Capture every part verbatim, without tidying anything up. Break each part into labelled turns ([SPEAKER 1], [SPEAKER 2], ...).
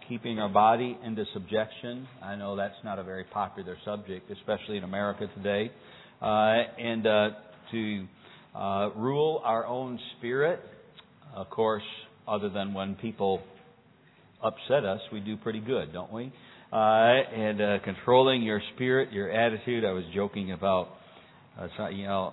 [SPEAKER 1] keeping our body into subjection. I know that's not a very popular subject, especially in America today. Uh, and uh, to uh, rule our own spirit, of course, other than when people upset us, we do pretty good, don't we? Uh, and uh, controlling your spirit, your attitude. I was joking about, uh, so, you know,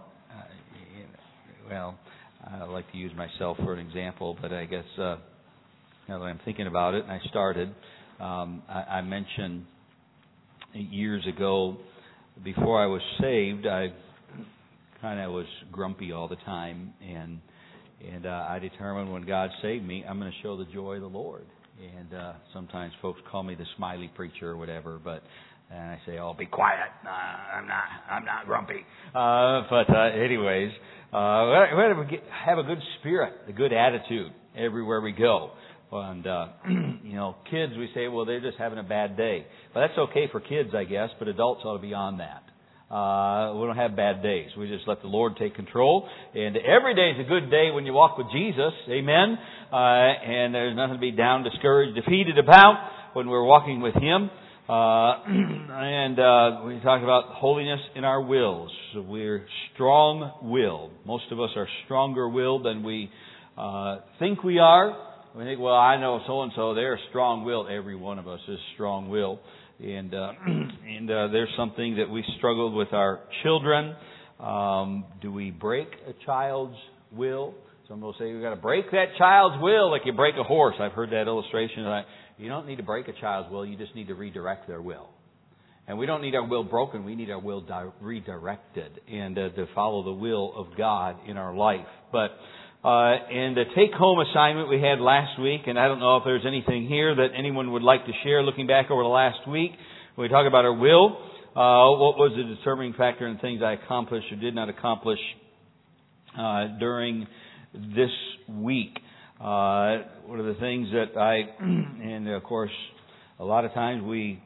[SPEAKER 1] uh, well, I like to use myself for an example, but I guess uh, now that I'm thinking about it, and I started, um, I, I mentioned years ago, before I was saved, I kind of was grumpy all the time, and and uh, I determined when God saved me, I'm going to show the joy of the Lord. And uh, sometimes folks call me the smiley preacher or whatever, but and I say, "Oh, be quiet. Uh, I'm not. I'm not grumpy." Uh, but uh, anyways, uh, we have to have a good spirit, a good attitude everywhere we go. And uh, you know, kids, we say, "Well, they're just having a bad day." Well, that's okay for kids, I guess, but adults ought to be on that. Uh, we don't have bad days. We just let the Lord take control. And every day is a good day when you walk with Jesus. Amen. Uh, and there's nothing to be down, discouraged, defeated about when we're walking with Him. Uh, and uh, we talk about holiness in our wills. So we're strong-willed. Most of us are stronger-willed than we uh, think we are. We think, well, I know so-and-so, they're strong-willed. Every one of us is strong-willed. And uh, and uh, there's something that we struggled with our children. Um, do we break a child's will? Some will say we've got to break that child's will like you break a horse. I've heard that illustration. That you don't need to break a child's will. You just need to redirect their will. And we don't need our will broken. We need our will di- redirected and uh, to follow the will of God in our life. But Uh, and the take-home assignment we had last week, and I don't know if there's anything here that anyone would like to share looking back over the last week. When we talk about our will, uh, what was the determining factor in things I accomplished or did not accomplish uh, during this week? Uh, what are the things that I, and of course, a lot of times we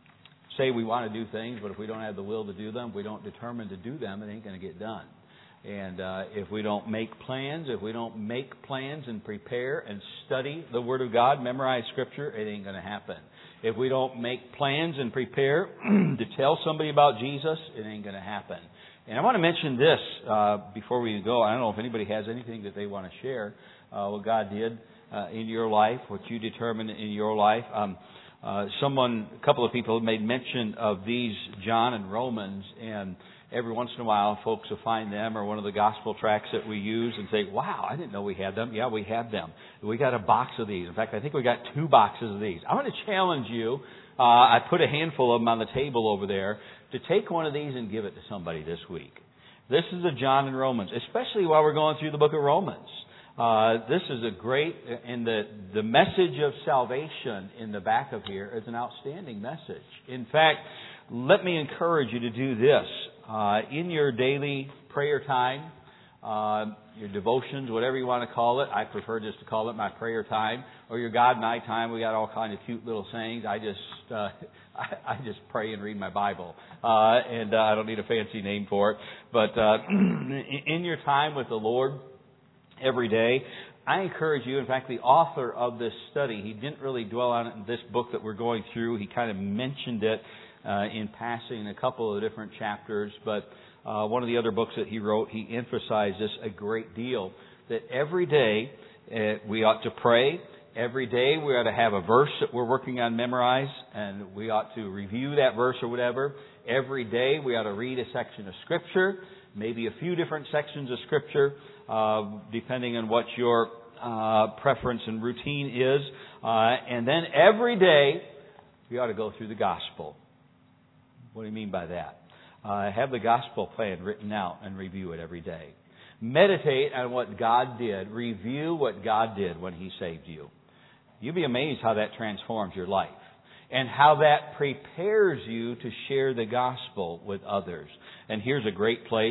[SPEAKER 1] say we want to do things, but if we don't have the will to do them, if we don't determine to do them, it ain't going to get done. And uh, if we don't make plans, if we don't make plans and prepare and study the Word of God, memorize Scripture, it ain't going to happen. If we don't make plans and prepare to tell somebody about Jesus, it ain't going to happen. And I want to mention this uh, before we go. I don't know if anybody has anything that they want to share, uh, what God did uh, in your life, what you determined in your life. Um, uh, someone, a couple of people made mention of these, John and Romans, and every once in a while, folks will find them or one of the gospel tracts that we use and say, "Wow, I didn't know we had them." Yeah, we have them. We got a box of these. In fact, I think we got two boxes of these. I want to challenge you. Uh, I put a handful of them on the table over there to take one of these and give it to somebody this week. This is a John and Romans, especially while we're going through the book of Romans. Uh, this is a great, and the, the message of salvation in the back of here is an outstanding message. In fact, let me encourage you to do this. Uh, in your daily prayer time, uh, your devotions, whatever you want to call it. I prefer just to call it my prayer time, or your God and I time. We got all kinds of cute little sayings. I just, uh, I, I just pray and read my Bible, uh, and uh, I don't need a fancy name for it. But uh, in your time with the Lord every day, I encourage you. In fact, the author of this study, he didn't really dwell on it in this book that we're going through. He kind of mentioned it Uh, in passing in a couple of different chapters, but uh, one of the other books that he wrote, he emphasized this a great deal, that every day uh, we ought to pray. Every day we ought to have a verse that we're working on memorize, and we ought to review that verse or whatever. Every day we ought to read a section of Scripture, maybe a few different sections of Scripture, uh, depending on what your uh, preference and routine is. Uh, and then every day we ought to go through the gospel. What do you mean by that? Uh, have the gospel plan written out and review it every day. Meditate on what God did. Review what God did when He saved you. You'll be amazed how that transforms your life and how that prepares you to share the gospel with others. And here's a great place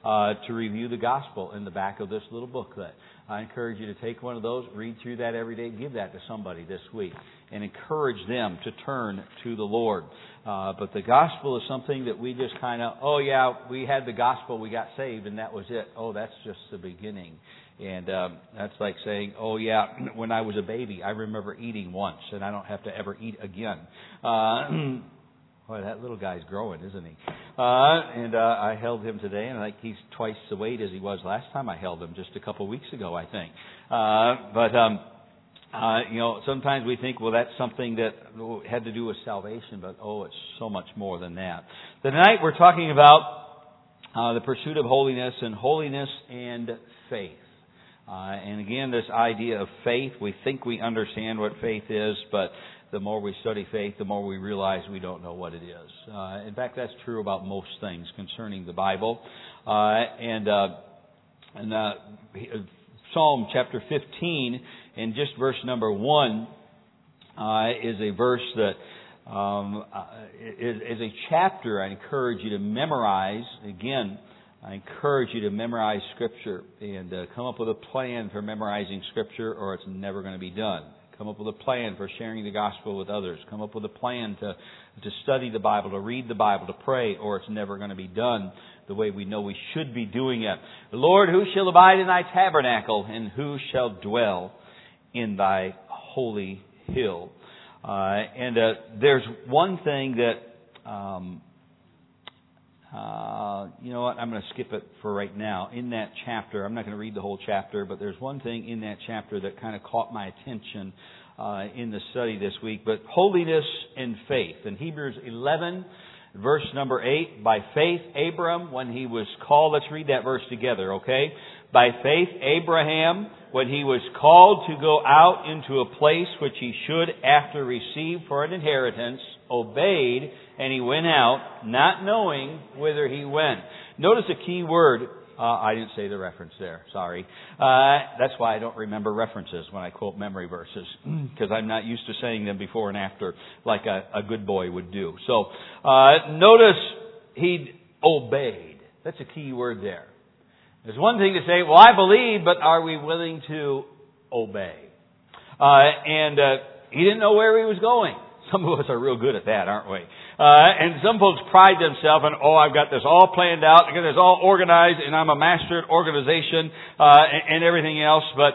[SPEAKER 1] uh, to review the gospel in the back of this little booklet. I encourage you to take one of those, read through that every day, give that to somebody this week, and encourage them to turn to the Lord. Uh, but the gospel is something that we just kind of, oh yeah, we had the gospel, we got saved, and that was it. Oh, that's just the beginning. And um, that's like saying, oh yeah, when I was a baby, I remember eating once, and I don't have to ever eat again. Uh, boy, that little guy's growing, isn't he? Uh, and uh, I held him today, and like he's twice the weight as he was last time I held him, just a couple of weeks ago, I think. Uh, but um, uh, you know, sometimes we think, well, that's something that had to do with salvation, but oh, it's so much more than that. Tonight we're talking about uh, the pursuit of holiness and holiness and faith. Uh, and again, this idea of faith, we think we understand what faith is, but the more we study faith, the more we realize we don't know what it is. Uh, in fact, that's true about most things concerning the Bible. Uh, and uh, and uh, Psalm chapter fifteen, and just verse number one, uh, is a verse that um, uh, is, is a chapter I encourage you to memorize. Again, I encourage you to memorize Scripture and uh, come up with a plan for memorizing Scripture, or it's never going to be done. Come up with a plan for sharing the gospel with others. Come up with a plan to to study the Bible, to read the Bible, to pray, or it's never going to be done the way we know we should be doing it. Lord, who shall abide in thy tabernacle, and who shall dwell in thy holy hill? Uh, and uh, there's one thing that... Um, Uh, you know what? I'm going to skip it for right now. In that chapter, I'm not going to read the whole chapter, but there's one thing in that chapter that kind of caught my attention uh, in the study this week. But holiness and faith. In Hebrews eleven, verse number eight, by faith Abram, when he was called, let's read that verse together, okay? By faith Abraham, when he was called to go out into a place which he should after receive for an inheritance, obeyed, and he went out, not knowing whither he went. Notice a key word. Uh, I didn't say the reference there. Sorry. Uh, that's why I don't remember references when I quote memory verses, because I'm not used to saying them before and after like a, a good boy would do. So uh, notice he obeyed. That's a key word there. There's one thing to say, well, I believe, but are we willing to obey? Uh, and uh, he didn't know where he was going. Some of us are real good at that, aren't we? Uh, and some folks pride themselves on, oh, I've got this all planned out, I've got this all organized, and I'm a master at organization uh, and, and everything else. But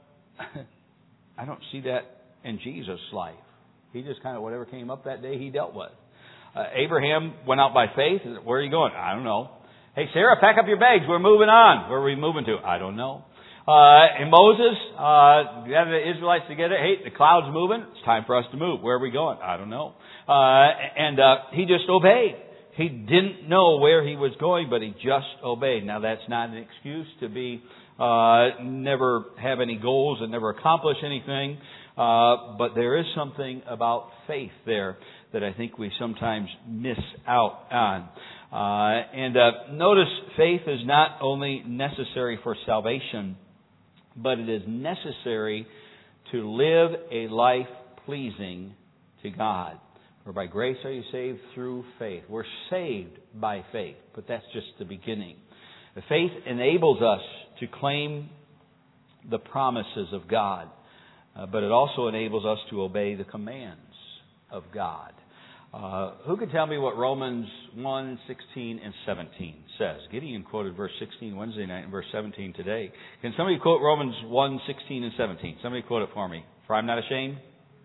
[SPEAKER 1] I don't see that in Jesus' life. He just kind of, whatever came up that day, he dealt with. Uh, Abraham went out by faith. Where are you going? I don't know. Hey, Sarah, pack up your bags. We're moving on. Where are we moving to? I don't know. Uh, and Moses, uh, gathered the Israelites together. Hey, the cloud's moving. It's time for us to move. Where are we going? I don't know. Uh, and, uh, he just obeyed. He didn't know where he was going, but he just obeyed. Now, that's not an excuse to be, uh, never have any goals and never accomplish anything. Uh, but there is something about faith there that I think we sometimes miss out on. Uh, and, uh, notice faith is not only necessary for salvation, but it is necessary to live a life pleasing to God. For by grace are you saved through faith. We're saved by faith, but that's just the beginning. The faith enables us to claim the promises of God, uh, but it also enables us to obey the commands of God. Uh, who can tell me what Romans one, sixteen, and seventeen says? Gideon quoted verse sixteen Wednesday night and verse seventeen today. Can somebody quote Romans one, sixteen, and seventeen? Somebody quote it for me. For I'm not ashamed.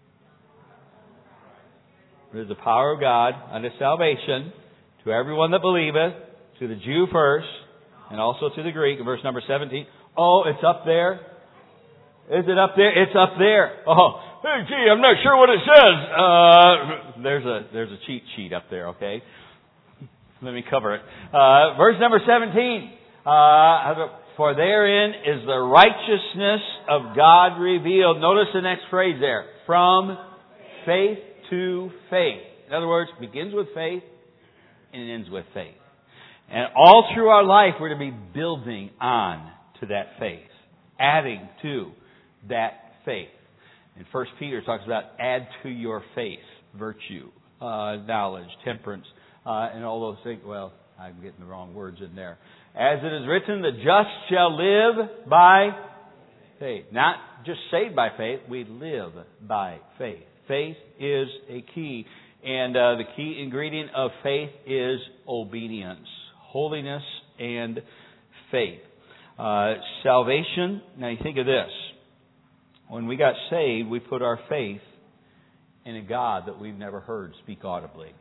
[SPEAKER 1] It is the power of God unto salvation to everyone that believeth, to the Jew first, and also to the Greek. Verse number seventeen. Oh, it's up there. Is it up there? It's up there. Oh, hey, gee, I'm not sure what it says. Uh, there's a there's a cheat sheet up there, okay? Let me cover it. Uh, verse number seventeen. Uh, for therein is the righteousness of God revealed. Notice the next phrase there. From faith to faith. In other words, it begins with faith and it ends with faith. And all through our life, we're to be building on to that faith. Adding to that faith. And First Peter talks about add to your faith virtue, uh, knowledge, temperance, uh, and all those things. Well, I'm getting the wrong words in there. As it is written, the just shall live by faith. Not just saved by faith, we live by faith. Faith is a key. And uh, the key ingredient of faith is obedience, holiness, and faith. Uh, salvation, now you think of this. When we got saved, we put our faith in a God that we've never heard speak audibly.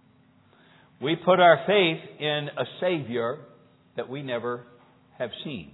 [SPEAKER 1] We put our faith in a Savior that we never have seen.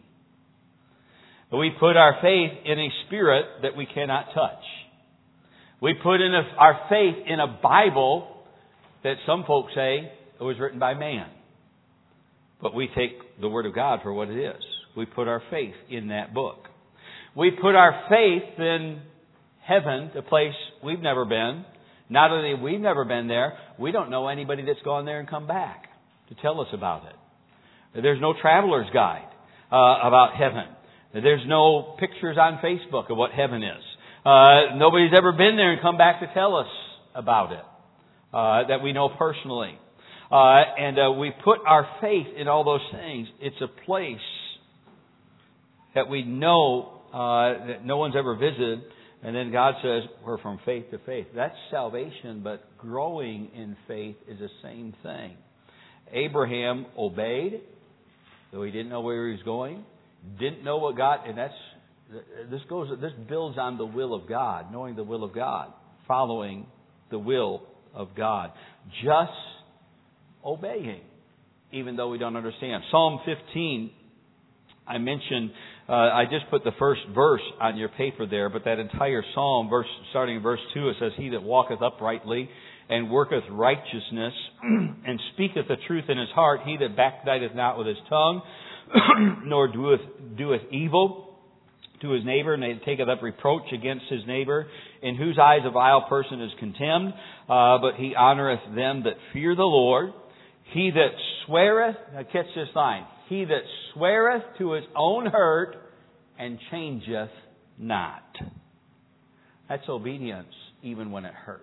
[SPEAKER 1] We put our faith in a Spirit that we cannot touch. We put in a, our faith in a Bible that some folks say it was written by man. But we take the Word of God for what it is. We put our faith in that book. We put our faith in heaven, the place we've never been. Not only have we never been there, we don't know anybody that's gone there and come back to tell us about it. There's no traveler's guide uh, about heaven. There's no pictures on Facebook of what heaven is. Uh, nobody's ever been there and come back to tell us about it, uh, that we know personally. Uh, and uh, we put our faith in all those things. It's a place that we know uh, that no one's ever visited. And then God says, we're from faith to faith. That's salvation, but growing in faith is the same thing. Abraham obeyed, though he didn't know where he was going. Didn't know what God, and that's This goes. This builds on the will of God, knowing the will of God, following the will of God, just obeying, even though we don't understand. Psalm fifteen, I mentioned. Uh, I just put the first verse on your paper there, but that entire psalm, verse starting in verse two, it says, "He that walketh uprightly and worketh righteousness and speaketh the truth in his heart, he that backbiteth not with his tongue, nor doeth doeth evil to his neighbor, and he taketh up reproach against his neighbor, in whose eyes a vile person is contemned, uh, but he honoreth them that fear the Lord. He that sweareth," now catch this line, "he that sweareth to his own hurt and changeth not." That's obedience, even when it hurts.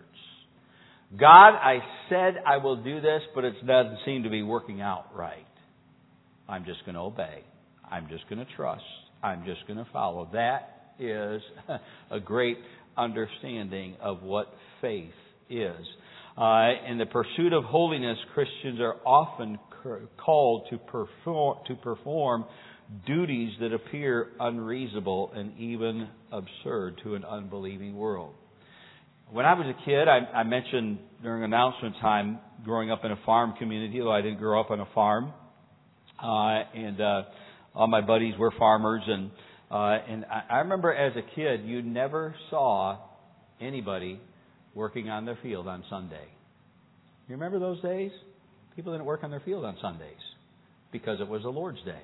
[SPEAKER 1] God, I said I will do this, but it doesn't seem to be working out right. I'm just going to obey. I'm just going to trust. I'm just going to follow. That is a great understanding of what faith is. Uh, in the pursuit of holiness, Christians are often called to perform, to perform duties that appear unreasonable and even absurd to an unbelieving world. When I was a kid, I, I mentioned during announcement time growing up in a farm community, though I didn't grow up on a farm. Uh, and uh, all my buddies were farmers. And uh, and I, I remember as a kid, you never saw anybody working on their field on Sunday. You remember those days? People didn't work on their field on Sundays because it was the Lord's Day.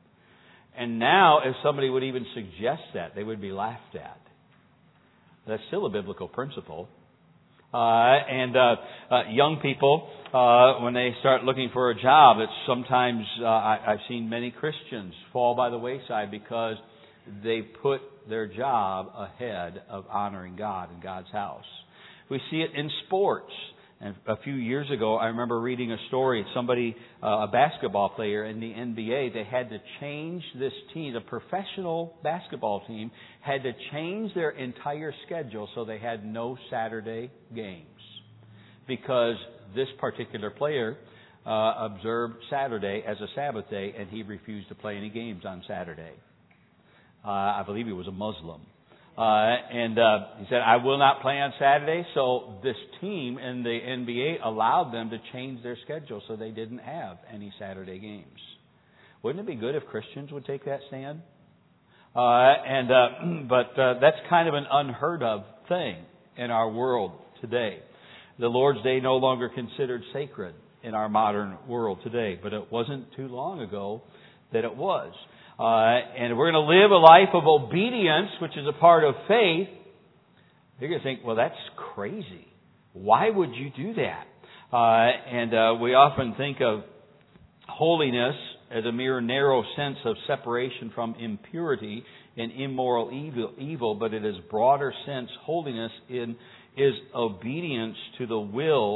[SPEAKER 1] And now, if somebody would even suggest that, they would be laughed at. That's still a biblical principle. Uh, and uh, uh, young people, uh, when they start looking for a job, it's sometimes uh, I, I've seen many Christians fall by the wayside because they put their job ahead of honoring God in God's house. We see it in sports. And a few years ago, I remember reading a story. Somebody, uh, a basketball player in the N B A, they had to change this team. The professional basketball team had to change their entire schedule so they had no Saturday games. Because this particular player uh, observed Saturday as a Sabbath day, and he refused to play any games on Saturday. Uh, I believe he was a Muslim. Uh, and uh, he said, I will not play on Saturday. So this team in the N B A allowed them to change their schedule so they didn't have any Saturday games. Wouldn't it be good if Christians would take that stand? Uh, and uh, but uh, that's kind of an unheard of thing in our world today. The Lord's Day no longer considered sacred in our modern world today, but it wasn't too long ago that it was. Uh, and we're going to live a life of obedience, which is a part of faith. You're going to think, well, that's crazy. Why would you do that? Uh, and uh, we often think of holiness as a mere narrow sense of separation from impurity and immoral evil, evil but in its broader sense, holiness in, is obedience to the will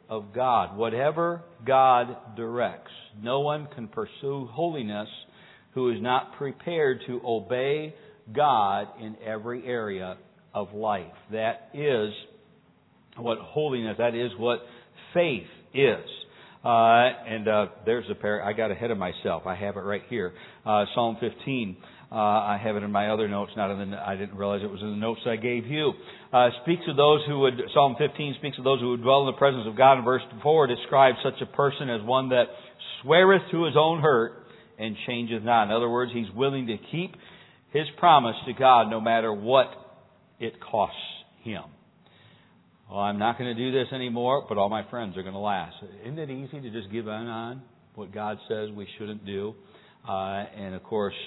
[SPEAKER 1] of God. Whatever God directs. No one can pursue holiness who is not prepared to obey God in every area of life. That is what holiness, that is what faith is. Uh, and uh, there's a pair. I got ahead of myself. I have it right here. Uh, Psalm fifteen. Uh, I have it in my other notes. Not in the. I didn't realize it was in the notes I gave you. Uh, speaks of those who would. Psalm fifteen speaks of those who would dwell in the presence of God. And verse four describes such a person as one that sweareth to his own hurt and changeth not. In other words, he's willing to keep his promise to God no matter what it costs him. Well, I'm not going to do this anymore, but all my friends are going to laugh. Isn't it easy to just give in on what God says we shouldn't do? Uh, and of course,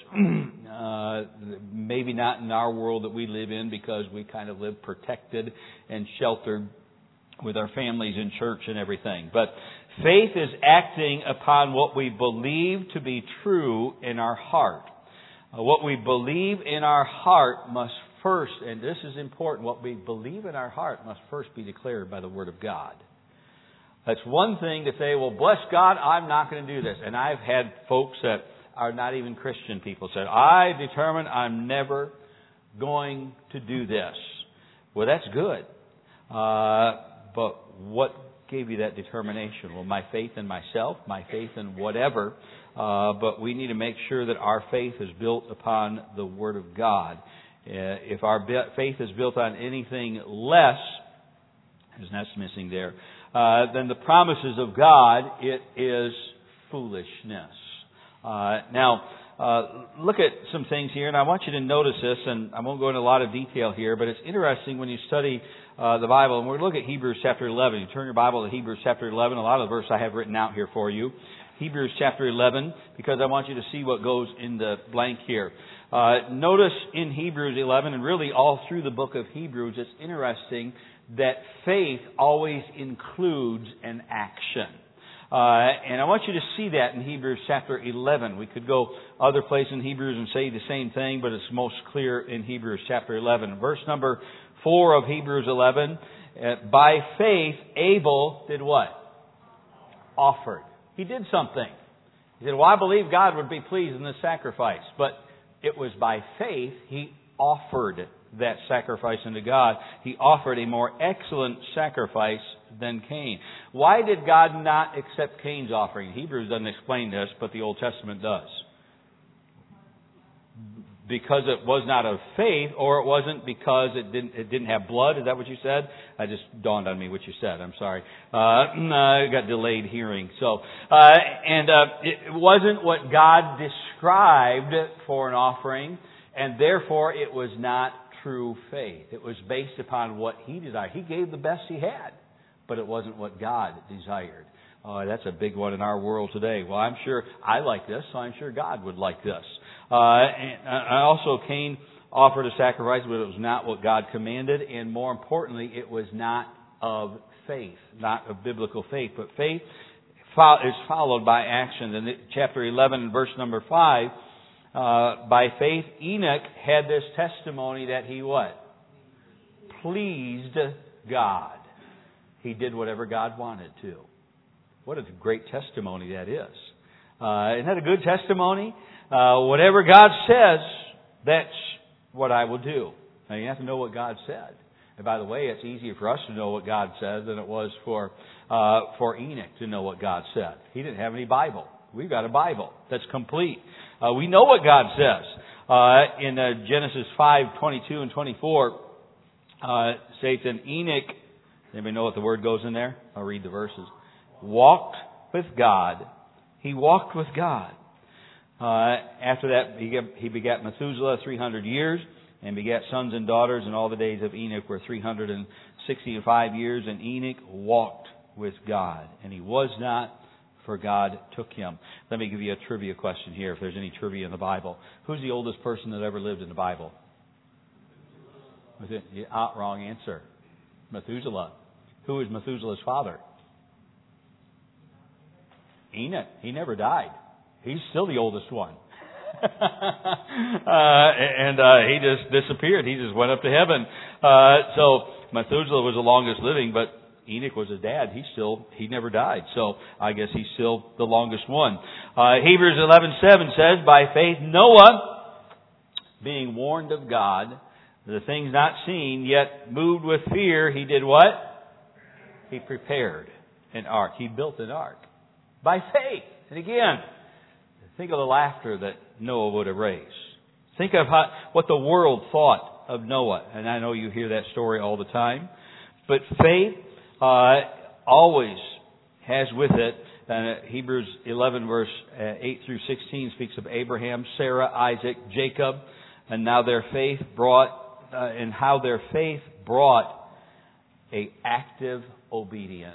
[SPEAKER 1] uh, maybe not in our world that we live in, because we kind of live protected and sheltered with our families in church and everything. But faith is acting upon what we believe to be true in our heart. Uh, what we believe in our heart must first, and this is important, what we believe in our heart must first be declared by the Word of God. That's one thing to say, well, bless God, I'm not going to do this. And I've had folks that are not even Christian people say, I determine I'm never going to do this. Well, that's good. Uh, but what gave you that determination? Well, my faith in myself, my faith in whatever. Uh, but we need to make sure that our faith is built upon the Word of God. Uh, if our faith is built on anything less, there's an S missing there, uh, than the promises of God, it is foolishness. Uh, now, uh, look at some things here, and I want you to notice this, and I won't go into a lot of detail here, but it's interesting when you study uh, the Bible, and we're going to look at Hebrews chapter eleven. You turn your Bible to Hebrews chapter eleven. A lot of the verses I have written out here for you. Hebrews chapter eleven, because I want you to see what goes in the blank here. Uh, notice in Hebrews eleven, and really all through the book of Hebrews, it's interesting that faith always includes an action. Uh, and I want you to see that in Hebrews chapter eleven. We could go other places in Hebrews and say the same thing, but it's most clear in Hebrews chapter eleven. Verse number four of Hebrews eleven, uh, by faith Abel did what? Offered. He did something. He said, well, I believe God would be pleased in this sacrifice. But it was by faith he offered that sacrifice unto God. He offered a more excellent sacrifice than Cain. Why did God not accept Cain's offering? Hebrews doesn't explain this, but the Old Testament does. Because it was not of faith, or it wasn't because it didn't it didn't have blood. Is that what you said? I just dawned on me what you said. I'm sorry. Uh, I got delayed hearing. So, uh, and uh, it wasn't what God described for an offering, and therefore it was not true faith. It was based upon what He desired. He gave the best He had, but it wasn't what God desired. Uh, that's a big one in our world today. Well, I'm sure I like this, so I'm sure God would like this. Uh, and also, Cain offered a sacrifice, but it was not what God commanded, and more importantly, it was not of faith, not of biblical faith. But faith is followed by action. In chapter eleven, verse number five, uh, by faith Enoch had this testimony that he what? Pleased God. He did whatever God wanted to. What a great testimony that is. Uh, isn't that a good testimony? Uh, whatever God says, that's what I will do. Now, you have to know what God said. And by the way, it's easier for us to know what God said than it was for uh, for Enoch to know what God said. He didn't have any Bible. We've got a Bible that's complete. Uh, we know what God says. Uh, in uh, Genesis five, twenty-two and twenty-four, uh, states, and Enoch, anybody know what the word goes in there? I'll read the verses. Walked with God. He walked with God. Uh, after that, he, he begat Methuselah three hundred years, and begat sons and daughters, and all the days of Enoch were three hundred sixty-five years, and Enoch walked with God, and he was not, for God took him. Let me give you a trivia question here, if there's any trivia in the Bible. Who's the oldest person that ever lived in the Bible? Was it? Yeah, ah, wrong answer. Methuselah. Who was Methuselah's father? Enoch. He never died. He's still the oldest one. uh, and uh, he just disappeared. He just went up to heaven. Uh, so Methuselah was the longest living, but Enoch was his dad. He still, he never died. So I guess he's still the longest one. Uh, Hebrews eleven seven says, by faith Noah, being warned of God, the things not seen, yet moved with fear, he did what? He prepared an ark. He built an ark. By faith. And again, think of the laughter that Noah would have raised. Think of how, what the world thought of Noah. And I know you hear that story all the time. But faith uh, always has with it, uh, Hebrews eleven verse eight through sixteen speaks of Abraham, Sarah, Isaac, Jacob, and now their faith brought, uh, and how their faith brought a active obedience.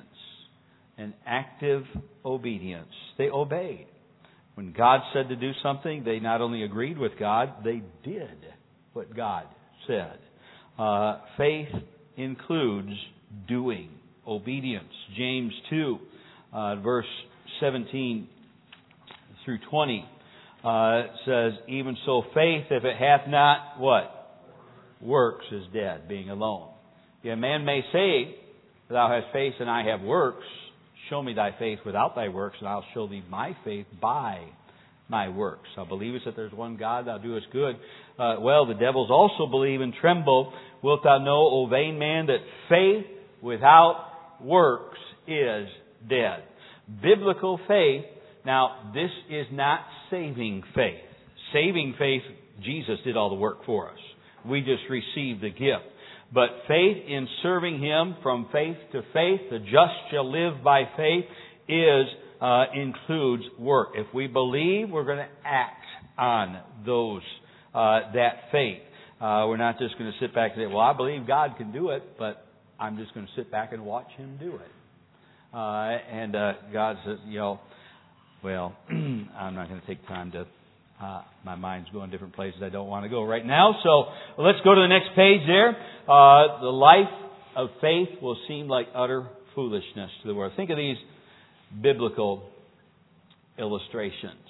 [SPEAKER 1] An active obedience. They obeyed. When God said to do something, they not only agreed with God, they did what God said. Uh, faith includes doing, obedience. James two, uh, verse seventeen through twenty uh, says, even so faith, if it hath not, what? Works, is dead, being alone. Yeah, a man may say, thou hast faith and I have works. Show me thy faith without thy works, and I'll show thee my faith by my works. Thou believest that there's one God, thou doest good. Uh, well, the devils also believe and tremble. Wilt thou know, O vain man, that faith without works is dead. Biblical faith, now this is not saving faith. Saving faith, Jesus did all the work for us. We just received the gift. But faith in serving Him from faith to faith, the just shall live by faith, is uh, includes work. If we believe, we're going to act on those uh, that faith. Uh, we're not just going to sit back and say, well, I believe God can do it, but I'm just going to sit back and watch Him do it. Uh, and uh, God says, you know, well, I'm not going to take time to... Uh, my mind's going different places I don't want to go right now. So let's go to the next page there. Uh, the life of faith will seem like utter foolishness to the world. Think of these biblical illustrations.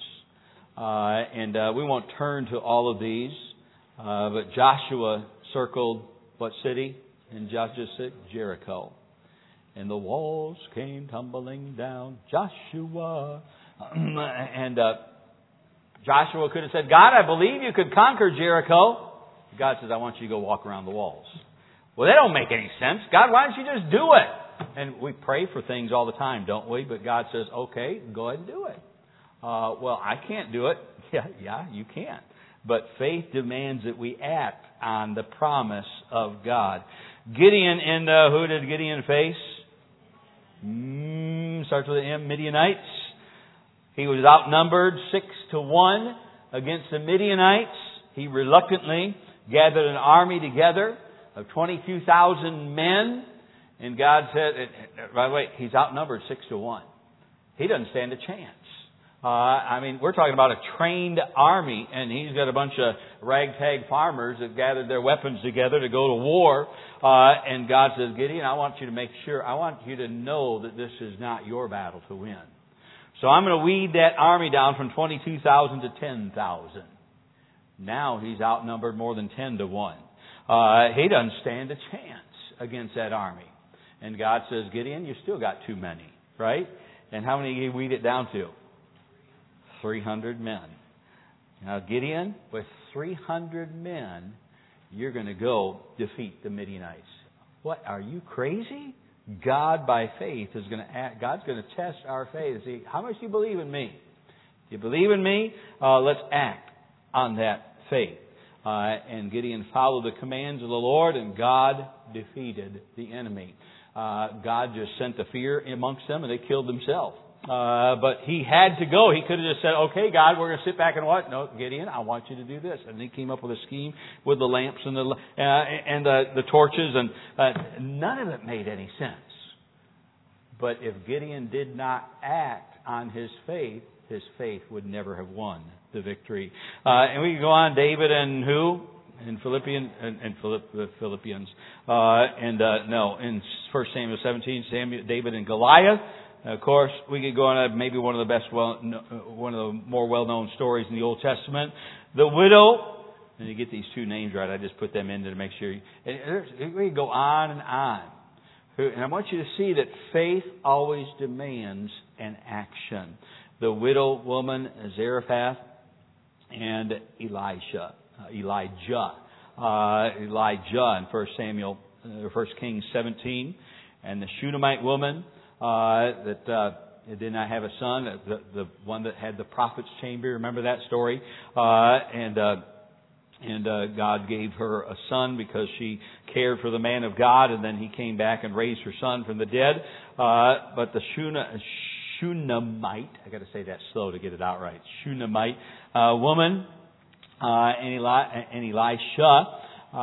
[SPEAKER 1] Uh, and uh, we won't turn to all of these. Uh, but Joshua circled what city? In Joshua six? Jericho. And the walls came tumbling down. Joshua. and... Uh, Joshua could have said, God, I believe you could conquer Jericho. God says, I want you to go walk around the walls. Well, that don't make any sense. God, why don't you just do it? And we pray for things all the time, don't we? But God says, okay, go ahead and do it. Uh, well, I can't do it. Yeah, yeah, you can. But faith demands that we act on the promise of God. Gideon, and uh, who did Gideon face? Mm, starts with an M, Midianites. He was outnumbered six to one against the Midianites. He reluctantly gathered an army together of twenty-two thousand men. And God said, by the way, he's outnumbered six to one. He doesn't stand a chance. Uh, I mean, we're talking about a trained army, and he's got a bunch of ragtag farmers that gathered their weapons together to go to war. Uh, and God says, Gideon, I want you to make sure, I want you to know that this is not your battle to win. So I'm going to weed that army down from twenty-two thousand to ten thousand. Now he's outnumbered more than ten to one. Uh, he doesn't stand a chance against that army. And God says, Gideon, you still got too many, right? And how many did he weed it down to? three hundred men. Now Gideon, with three hundred men, you're going to go defeat the Midianites. What, are you crazy? God, by faith, is going to act, God's going to test our faith. See, how much do you believe in me? You believe in me? Uh, let's act on that faith. Uh, and Gideon followed the commands of the Lord, and God defeated the enemy. Uh, God just sent the fear amongst them, and they killed themselves. Uh, but he had to go. He could have just said, okay, God, we're going to sit back and watch. No, Gideon, I want you to do this. And he came up with a scheme with the lamps and the uh, and the, the torches, and uh, none of it made any sense. But if Gideon did not act on his faith, his faith would never have won the victory. Uh, and we can go on, David and who? In Philippians, and, and Philipp, Philippians. Uh, and uh, no, in First Samuel seventeen, Samuel, David and Goliath. Of course, we could go on maybe one of the best, well, one of the more well-known stories in the Old Testament. The widow, and you get these two names right. I just put them in to make sure. You, we could go on and on. Who, and I want you to see that faith always demands an action. The widow woman, Zarephath, and Elisha, uh, Elijah, uh, Elijah in First Samuel, uh, First Kings seventeen, and the Shunammite woman uh, that uh, did not have a son, the, the one that had the prophet's chamber. Remember that story? Uh, and uh, and uh, God gave her a son because she cared for the man of God, and then he came back and raised her son from the dead. Uh, but the Shuna, Shunammite, I got to say that slow to get it out right. Shunammite uh, woman uh, and, Eli, and Elisha, uh,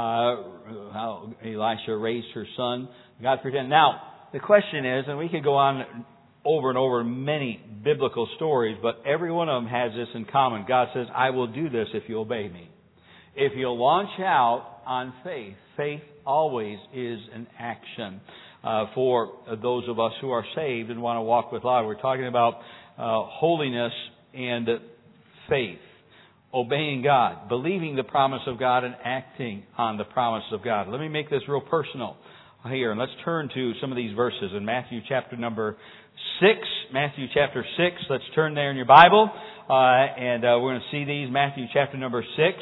[SPEAKER 1] how Elisha raised her son. God pretend. Now the question is, and we could go on over and over many biblical stories, but every one of them has this in common. God says, "I will do this if you obey me." If you'll launch out on faith, faith always is an action uh, for those of us who are saved and want to walk with God. We're talking about uh, holiness and faith, obeying God, believing the promise of God, and acting on the promise of God. Let me make this real personal here, and let's turn to some of these verses in Matthew chapter number six. Matthew chapter six. Let's turn there in your Bible, uh, and uh, we're going to see these. Matthew chapter number six.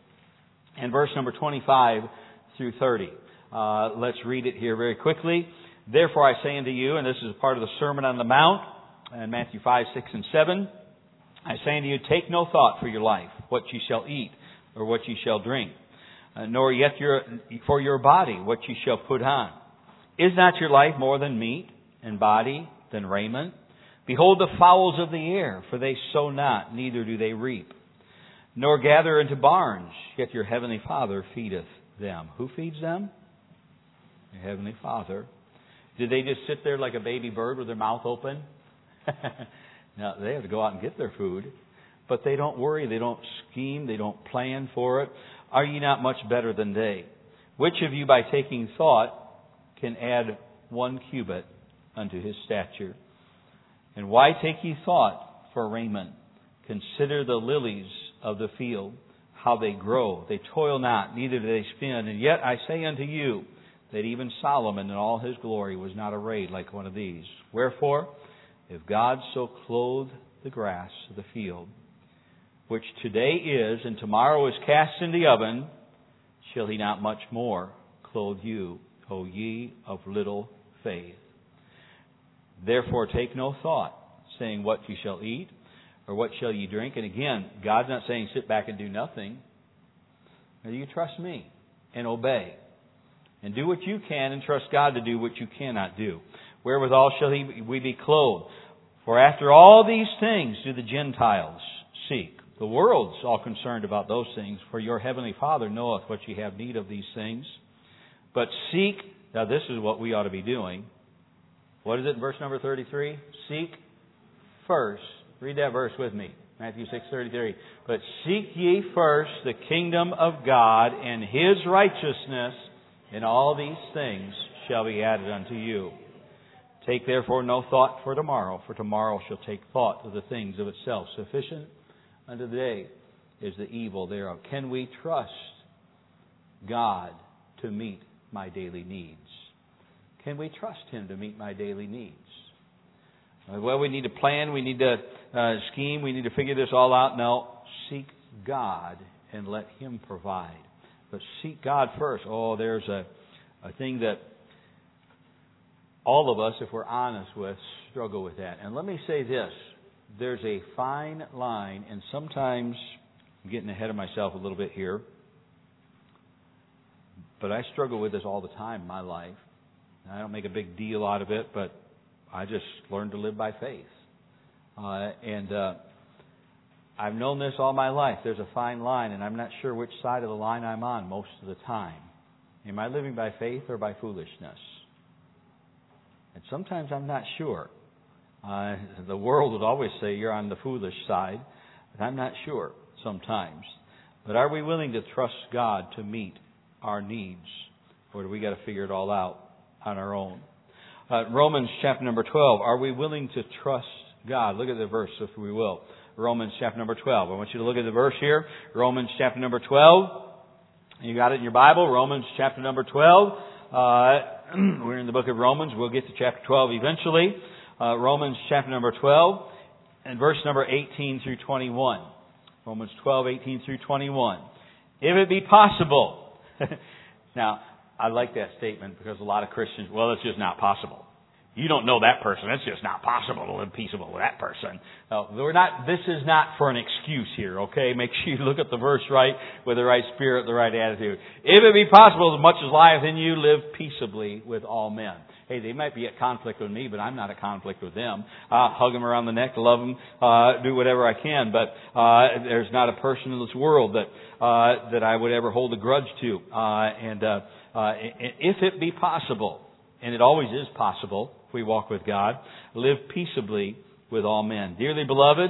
[SPEAKER 1] And verse number twenty-five through thirty. Uh, let's read it here very quickly. "Therefore I say unto you," and this is a part of the Sermon on the Mount, in Matthew five, six, and seven. "I say unto you, take no thought for your life, what ye shall eat, or what ye shall drink, uh, nor yet your, for your body, what ye shall put on. Is not your life more than meat, and body than raiment? Behold the fowls of the air, for they sow not, neither do they reap, nor gather into barns, yet your heavenly Father feedeth them." Who feeds them? Your heavenly Father. Did they just sit there like a baby bird with their mouth open? No, they have to go out and get their food. But they don't worry, they don't scheme, they don't plan for it. "Are ye not much better than they? Which of you by taking thought can add one cubit unto his stature? And why take ye thought for raiment? Consider the lilies of the field, how they grow. They toil not, neither do they spin. And yet I say unto you, that even Solomon in all his glory was not arrayed like one of these. Wherefore, if God so clothe the grass of the field, which today is, and tomorrow is cast in the oven, shall he not much more clothe you, O ye of little faith? Therefore take no thought, saying, what ye shall eat, or what shall ye drink?" And again, God's not saying sit back and do nothing. Now, you trust me and obey. And do what you can and trust God to do what you cannot do. "Wherewithal shall he, we be clothed? For after all these things do the Gentiles seek." The world's all concerned about those things. "For your heavenly Father knoweth what ye have need of these things. But seek," now this is what we ought to be doing. What is it in verse number thirty-three? "Seek first." Read that verse with me. Matthew six thirty-three. "But seek ye first the kingdom of God and His righteousness, and all these things shall be added unto you. Take therefore no thought for tomorrow, for tomorrow shall take thought of the things of itself. Sufficient unto the day is the evil thereof." Can we trust God to meet my daily needs? Can we trust Him to meet my daily needs? Well, we need to plan, we need to uh, scheme, we need to figure this all out. No, seek God and let Him provide. But seek God first. Oh, there's a, a thing that all of us, if we're honest with, struggle with that. And let me say this. There's a fine line, and sometimes I'm getting ahead of myself a little bit here, but I struggle with this all the time in my life. I don't make a big deal out of it, but I just learned to live by faith. Uh, and uh, I've known this all my life. There's a fine line, and I'm not sure which side of the line I'm on most of the time. Am I living by faith or by foolishness? And sometimes I'm not sure. Uh, the world would always say you're on the foolish side, and I'm not sure sometimes. But are we willing to trust God to meet our needs, or do we got to figure it all out on our own? Uh, Romans chapter number twelve. Are we willing to trust God? Look at the verse, if we will. Romans chapter number twelve. I want you to look at the verse here. Romans chapter number twelve. You got it in your Bible. Romans chapter number twelve. Uh, We're in the book of Romans. We'll get to chapter twelve eventually. Uh, Romans chapter number twelve and verse number eighteen through twenty-one. Romans twelve, eighteen through twenty-one. If it be possible. Now, I like that statement because a lot of Christians, well, it's just not possible. You don't know that person. It's just not possible to live peaceable with that person. No, we're not. This is not for an excuse here, okay? Make sure you look at the verse right, with the right spirit, the right attitude. If it be possible, as much as lieth in you, live peaceably with all men. Hey, they might be at conflict with me, but I'm not at conflict with them. Uh, hug them around the neck, love them, uh, do whatever I can. But uh, there's not a person in this world that uh, that I would ever hold a grudge to. Uh, and uh, uh, if it be possible, and it always is possible, if we walk with God, live peaceably with all men. Dearly beloved,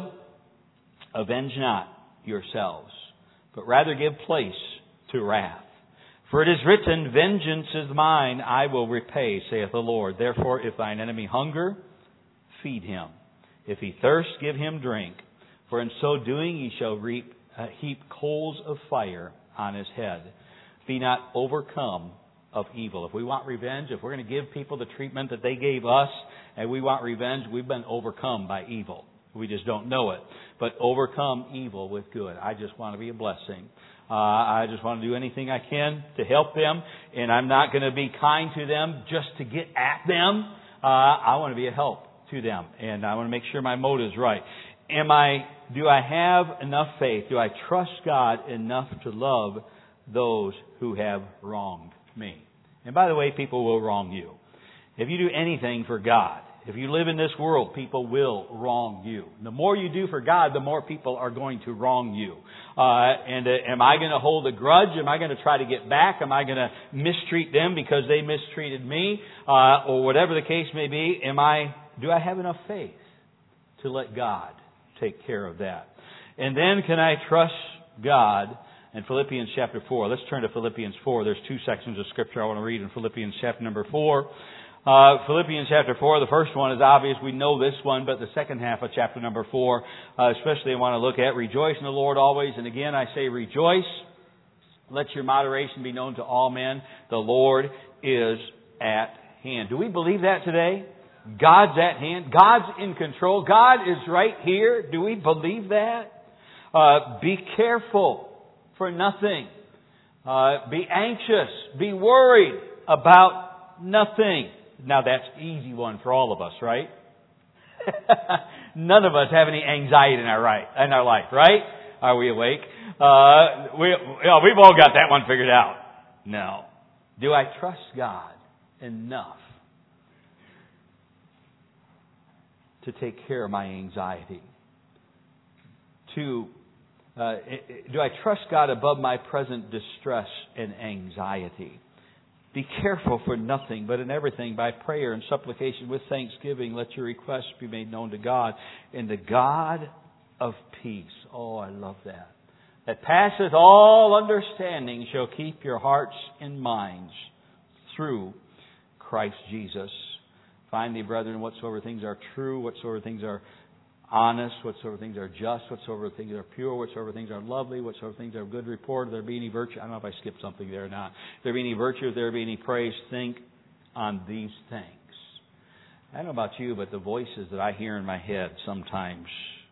[SPEAKER 1] avenge not yourselves, but rather give place to wrath. For it is written, vengeance is mine, I will repay, saith the Lord. Therefore, if thine enemy hunger, feed him. If he thirst, give him drink. For in so doing ye shall reap, uh, heap coals of fire on his head. Be not overcome of evil. If we want revenge, if we're going to give people the treatment that they gave us, and we want revenge, we've been overcome by evil. We just don't know it. But overcome evil with good. I just want to be a blessing. Uh, I just want to do anything I can to help them, and I'm not going to be kind to them just to get at them. Uh, I want to be a help to them, and I want to make sure my motive's right. Am I? Do I have enough faith? Do I trust God enough to love those who have wronged me? And by the way, people will wrong you. If you do anything for God, if you live in this world, people will wrong you. The more you do for God, the more people are going to wrong you. Uh, and uh, am I going to hold a grudge? Am I going to try to get back? Am I going to mistreat them because they mistreated me? Uh, or whatever the case may be, am I? Do I have enough faith to let God take care of that? And then can I trust God? In Philippians chapter four. Let's turn to Philippians four. There's two sections of Scripture I want to read in Philippians chapter number four. Uh, Philippians chapter four, the first one is obvious. We know this one, but the second half of chapter number four, uh, especially I want to look at. Rejoice in the Lord always. And again, I say rejoice. Let your moderation be known to all men. The Lord is at hand. Do we believe that today? God's at hand. God's in control. God is right here. Do we believe that? Uh, be careful for nothing. Uh, be anxious. Be worried about nothing. Now that's an easy one for all of us, right? None of us have any anxiety in our right in our life, right? Are we awake? Uh, we, you know, we've all got that one figured out. No. Do I trust God enough to take care of my anxiety? To Uh, do I trust God above my present distress and anxiety? Be careful for nothing, but in everything by prayer and supplication with thanksgiving, let your requests be made known to God. And the God of peace, oh, I love that, that passeth all understanding, shall keep your hearts and minds through Christ Jesus. Finally, brethren, whatsoever things are true, whatsoever things are honest, whatsoever things are just, whatsoever things are pure, whatsoever things are lovely, whatsoever things are of good report, if there be any virtue. I don't know if I skipped something there or not. If there be any virtue, if there be any praise, think on these things. I don't know about you, but the voices that I hear in my head sometimes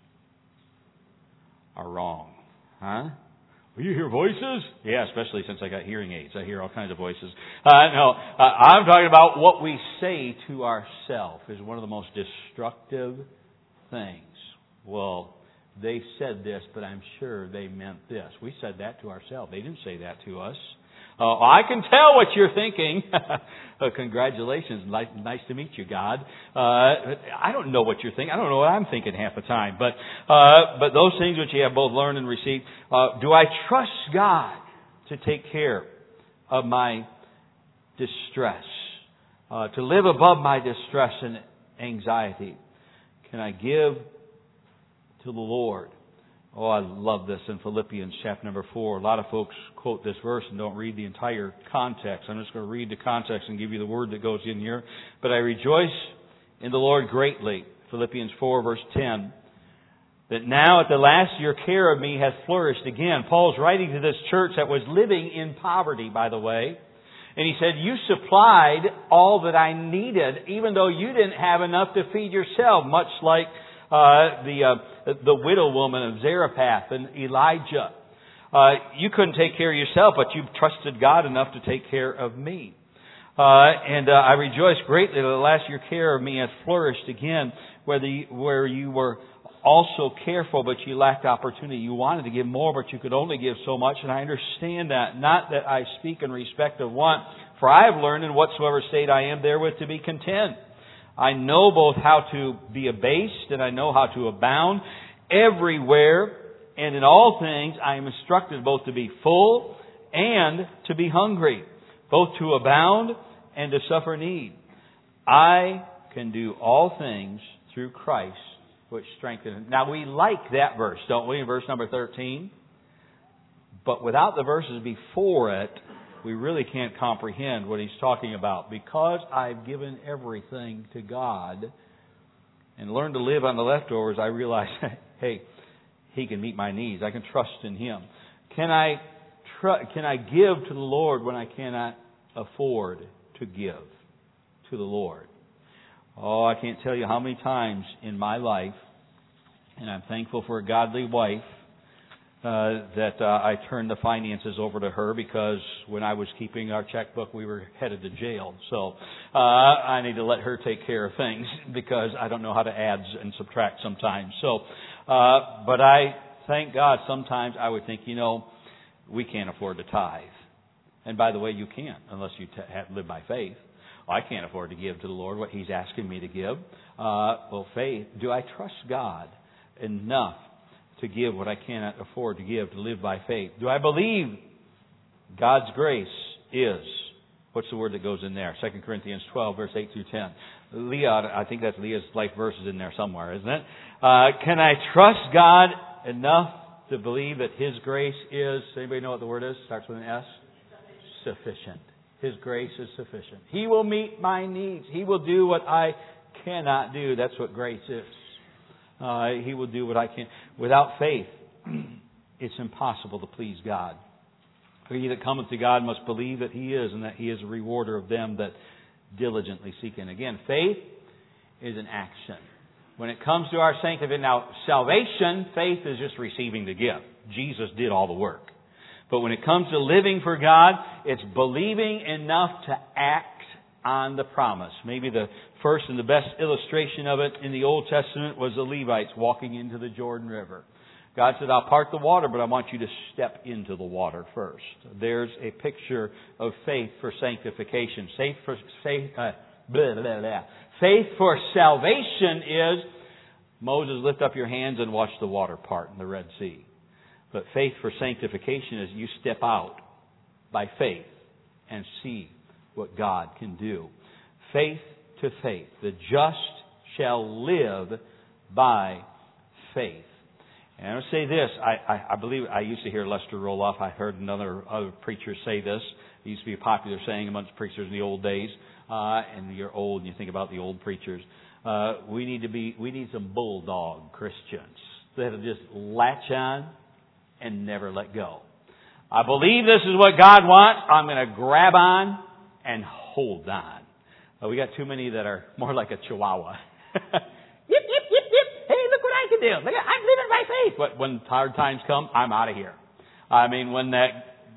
[SPEAKER 1] are wrong. Huh? Will you hear voices? Yeah, especially since I got hearing aids. I hear all kinds of voices. Uh, no, uh, I'm talking about what we say to ourselves is one of the most destructive things. Well, they said this, but I'm sure they meant this. We said that to ourselves. They didn't say that to us. Uh, I can tell what you're thinking. uh, congratulations. Nice, nice to meet you, God. Uh, I don't know what you're thinking. I don't know what I'm thinking half the time. But uh, but those things which you have both learned and received, uh, do I trust God to take care of my distress? Uh, to live above my distress and anxiety? Can I give to the Lord? Oh, I love this in Philippians chapter number four. A lot of folks quote this verse and don't read the entire context. I'm just going to read the context and give you the word that goes in here. But I rejoice in the Lord greatly. Philippians four verse ten. That now at the last your care of me hath flourished again. Paul's writing to this church that was living in poverty, by the way. And He said, you supplied all that I needed, even though you didn't have enough to feed yourself, much like uh, the uh, the widow woman of Zarephath and Elijah. Uh, you couldn't take care of yourself, but you trusted God enough to take care of me. Uh, and uh, I rejoice greatly that at last your care of me has flourished again, where, the, where you were also careful, but you lacked opportunity. You wanted to give more, but you could only give so much, and I understand that. Not that I speak in respect of want, for I have learned in whatsoever state I am therewith to be content. I know both how to be abased, and I know how to abound. Everywhere and in all things I am instructed both to be full and to be hungry, both to abound and to suffer need. I can do all things through Christ, which strengthens. Now we like that verse, don't we, in verse number thirteen? But without the verses before it, we really can't comprehend what he's talking about. Because I've given everything to God and learned to live on the leftovers, I realize, hey, He can meet my needs. I can trust in Him. Can I tr- can I give to the Lord when I cannot afford to give to the Lord? Oh, I can't tell you how many times in my life, and I'm thankful for a godly wife, uh, that uh, I turned the finances over to her, because when I was keeping our checkbook, we were headed to jail. So uh, I need to let her take care of things, because I don't know how to add and subtract sometimes. So, uh, but I thank God. Sometimes I would think, you know, we can't afford to tithe. And by the way, you can't unless you t- have, live by faith. I can't afford to give to the Lord what He's asking me to give. Uh, well, faith. Do I trust God enough to give what I cannot afford to give, to live by faith? Do I believe God's grace is, what's the word that goes in there? Second Corinthians twelve, verse eight through ten. Leah, I think that's Leah's life verses in there somewhere, isn't it? Uh, can I trust God enough to believe that His grace is, anybody know what the word is? Starts with an S? Sufficient. His grace is sufficient. He will meet my needs. He will do what I cannot do. That's what grace is. Uh, he will do what I can. Without faith, it's impossible to please God. For he that cometh to God must believe that He is, and that He is a rewarder of them that diligently seek Him. Again, faith is an action. When it comes to our sanctification, now salvation, faith is just receiving the gift. Jesus did all the work. But when it comes to living for God, it's believing enough to act on the promise. Maybe the first and the best illustration of it in the Old Testament was the Levites walking into the Jordan River. God said, I'll part the water, but I want you to step into the water first. There's a picture of faith for sanctification. Faith for, faith, uh, blah, blah, blah. Faith for salvation is, Moses, lift up your hands and watch the water part in the Red Sea. But faith for sanctification is you step out by faith and see what God can do. Faith to faith. The just shall live by faith. And I'm going to say this. I, I, I believe I used to hear Lester Roloff. I heard another other preacher say this. It used to be a popular saying amongst preachers in the old days. Uh, and you're old and you think about the old preachers. Uh, we need to be. We need some bulldog Christians that'll just latch on and never let go. I believe this is what God wants. I'm going to grab on and hold on. But we got too many that are more like a chihuahua. Yip, yip, yip, yip. Hey, look what I can do. Look, I'm living by faith. But when hard times come, I'm out of here. I mean, when that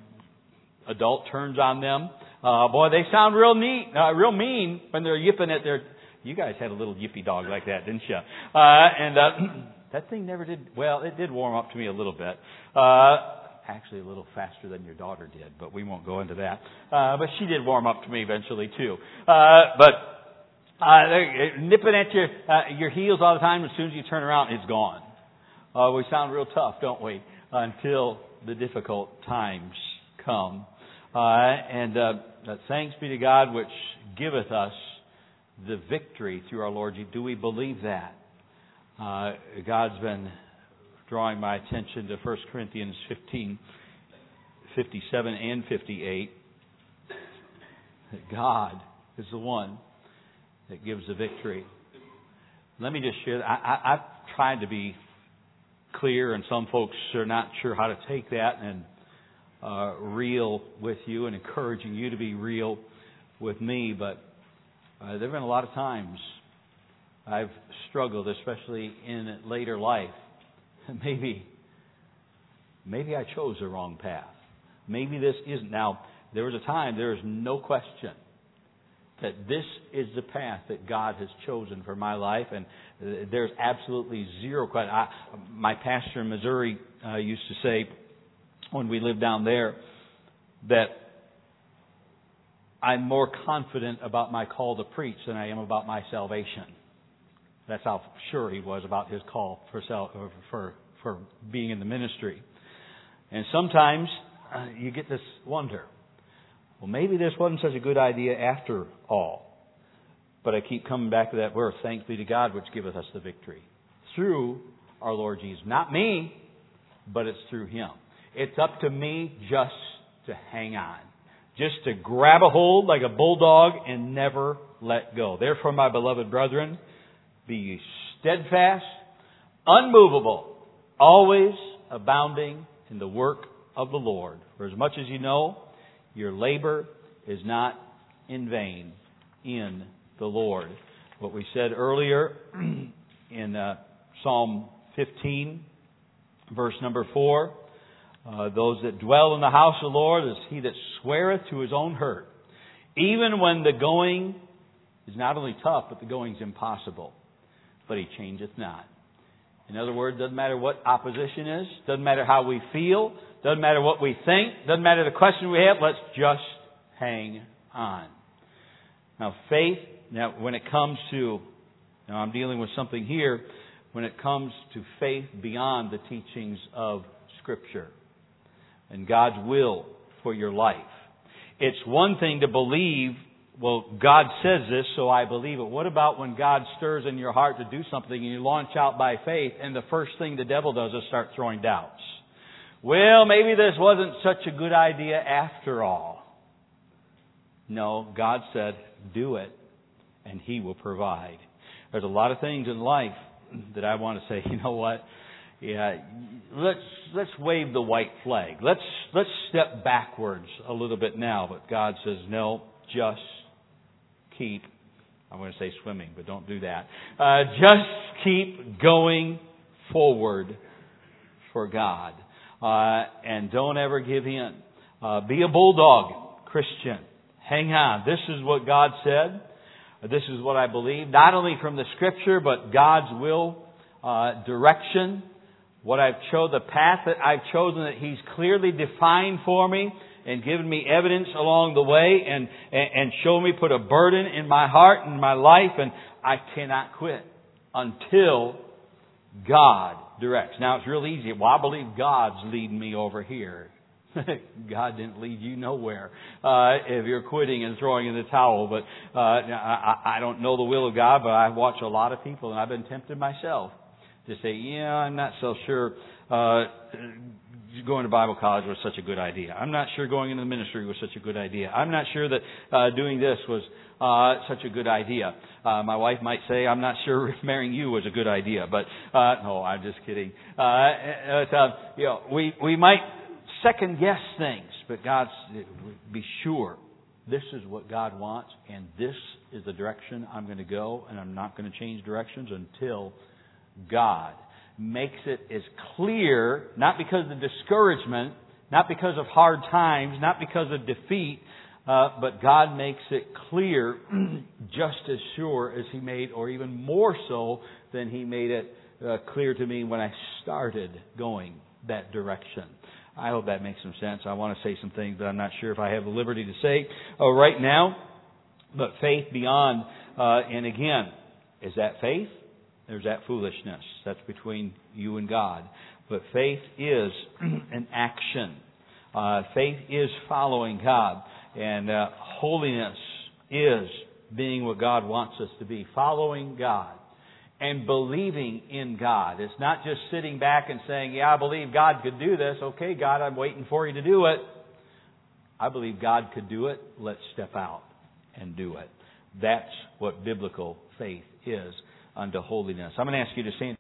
[SPEAKER 1] adult turns on them, uh, boy, they sound real neat, uh, real mean when they're yipping at their... You guys had a little yippy dog like that, didn't you? Uh, and... Uh, That thing never did, well, it did warm up to me a little bit. Uh, actually a little faster than your daughter did, but we won't go into that. Uh, but she did warm up to me eventually too. Uh, but, uh, nipping at your, uh, your heels all the time, as soon as you turn around, it's gone. Uh, we sound real tough, don't we? Until the difficult times come. Uh, and, uh, thanks be to God which giveth us the victory through our Lord Jesus. Do we believe that? Uh, God's been drawing my attention to First Corinthians fifteen, fifty-seven and fifty-eight. That God is the one that gives the victory. Let me just share. I, I, I've tried to be clear, and some folks are not sure how to take that. And uh, real with you and encouraging you to be real with me. But uh, there have been a lot of times I've struggled, especially in later life. Maybe, maybe I chose the wrong path. Maybe this isn't. Now, there was a time, there is no question that this is the path that God has chosen for my life, and there's absolutely zero question. I, my pastor in Missouri uh, used to say, when we lived down there, that I'm more confident about my call to preach than I am about my salvation. That's how sure he was about his call for for for being in the ministry. And sometimes uh, you get this wonder, well, maybe this wasn't such a good idea after all. But I keep coming back to that verse, thanks be to God which giveth us the victory through our Lord Jesus. Not me, but it's through Him. It's up to me just to hang on. Just to grab a hold like a bulldog and never let go. Therefore, my beloved brethren, be ye steadfast, unmovable, always abounding in the work of the Lord. For as much as you know, your labor is not in vain in the Lord. What we said earlier in uh, Psalm fifteen, verse number four, uh, those that dwell in the house of the Lord is he that sweareth to his own hurt, even when the going is not only tough, but the going is impossible. But He changeth not. In other words, doesn't matter what opposition is, doesn't matter how we feel, doesn't matter what we think, doesn't matter the question we have, let's just hang on. Now faith, now when it comes to, now I'm dealing with something here, when it comes to faith beyond the teachings of Scripture and God's will for your life. It's one thing to believe, well, God says this, so I believe it. What about when God stirs in your heart to do something and you launch out by faith and the first thing the devil does is start throwing doubts? Well, maybe this wasn't such a good idea after all. No, God said, do it and He will provide. There's a lot of things in life that I want to say, you know what? Yeah, let's let's wave the white flag. Let's let's step backwards a little bit now. But God says, no, just keep, I'm going to say swimming, but don't do that. Uh, just keep going forward for God. Uh, and don't ever give in. Uh, be a bulldog, Christian. Hang on. This is what God said. This is what I believe. Not only from the Scripture, but God's will, uh, direction. What I've chosen, the path that I've chosen that He's clearly defined for me and given me evidence along the way and, and, and shown me, put a burden in my heart and my life, and I cannot quit until God directs. Now it's real easy. Well, I believe God's leading me over here. God didn't lead you nowhere uh, if you're quitting and throwing in the towel. But uh, I, I don't know the will of God, but I watch a lot of people, and I've been tempted myself to say, yeah, I'm not so sure uh, going to Bible college was such a good idea. I'm not sure going into the ministry was such a good idea. I'm not sure that uh, doing this was uh, such a good idea. Uh, my wife might say, I'm not sure if marrying you was a good idea. But, uh, no, I'm just kidding. Uh, uh, you know, we, we might second guess things, but God's, be sure this is what God wants, and this is the direction I'm going to go, and I'm not going to change directions until God makes it as clear, not because of discouragement, not because of hard times, not because of defeat, uh, but God makes it clear just as sure as He made, or even more so than He made it uh, clear to me when I started going that direction. I hope that makes some sense. I want to say some things that I'm not sure if I have the liberty to say uh, right now, but faith beyond, uh, and again, is that faith? There's that foolishness. That's between you and God. But faith is an action. Uh, faith is following God. And uh, holiness is being what God wants us to be. Following God. And believing in God. It's not just sitting back and saying, yeah, I believe God could do this. Okay, God, I'm waiting for you to do it. I believe God could do it. Let's step out and do it. That's what biblical faith is unto holiness. I'm going to ask you to stand.